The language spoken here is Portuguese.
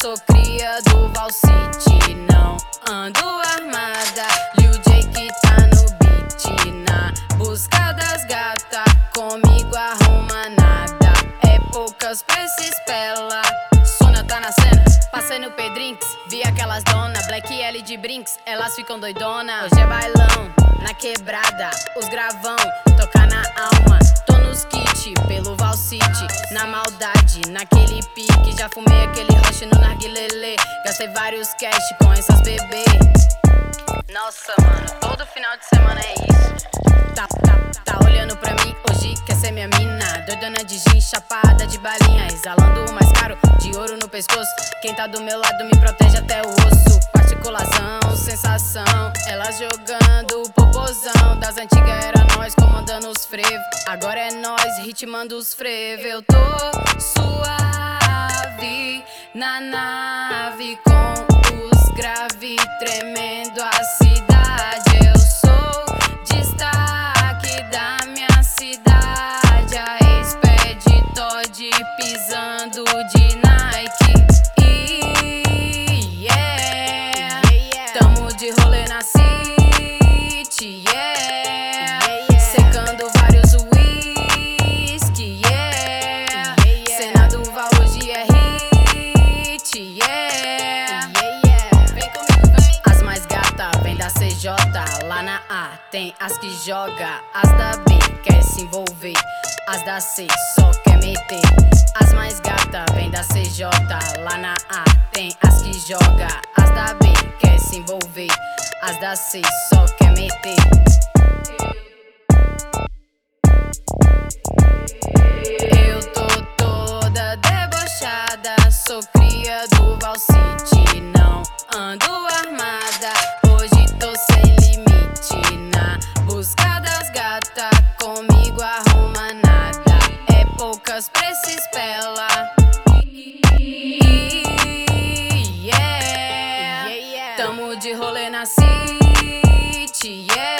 sou cria do Val City, não ando armada. Lil J que tá no beat, na busca das gata, comigo arruma nada. É poucas pra esses pela. Suna tá na cena, passei no Pedrinks, vi aquelas dona, Black L de Brinks, elas ficam doidona. Hoje é bailão, na quebrada, os gravão, tocar na alma. Tô nos kit, pelo Val City, na maldade, naquele pique. Já fumei aquele rush no narguilelê, gastei vários cash com essas bebê. Nossa, mano, todo final de semana é isso. Tá olhando pra mim hoje, quer ser minha mina. Doidona de gin, chapada de balinha, exalando o mais caro, de ouro no pescoço. Quem tá do meu lado me protege até o osso. Particulação, sensação, elas jogando o popozão. Das antigas era nós comandando os frevos, agora é nós ritmando os frevos. Eu tô suave na nave com os grave tremendo a cidade. Eu sou destaque da minha cidade, a Expeditor pisando de Nike. Tamo de rolê na city, secando vários whisky, cena do Val hoje é hit, Vem comigo, vem. As mais gata vem da CJ, lá na A tem as que joga, as da B quer se envolver, as da C só quer meter. As mais gata vem da CJ, lá na A tem as que joga, as da B quer se envolver, as da C só quer meter. Eu tô toda debochada, sou cria do Val City, não ando armada. Hoje tô sem limite, na busca das gata, comigo arruma nada. É poucas pra esses pela. Tamo de rolê na city,